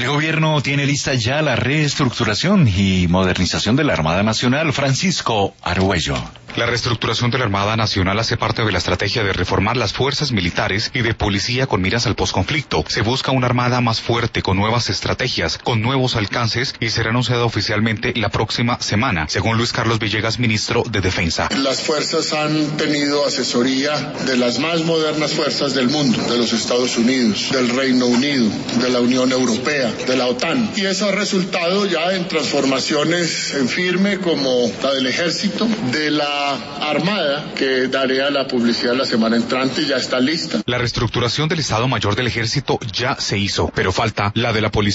gobierno tiene lista ya la reestructuración y modernización de la Armada Nacional? Francisco Argüello. La reestructuración de la Armada Nacional hace parte de la estrategia de reformar las fuerzas militares y de policía con miras al posconflicto. Se busca una armada más fuerte, con nuevas estrategias, con nuevos alcances, y será anunciada oficialmente la próxima semana, según Luis Carlos Villegas, ministro de Defensa. Las fuerzas han tenido asesoría de las más modernas fuerzas del mundo, de los Estados Unidos, del Reino Unido, de la Unión Europea, de la OTAN, y eso ha resultado ya en transformaciones en firme como la del Ejército, de la Armada, que daré a la publicidad la semana entrante, ya está lista. La reestructuración del Estado Mayor del Ejército ya se hizo, pero falta la de la Policía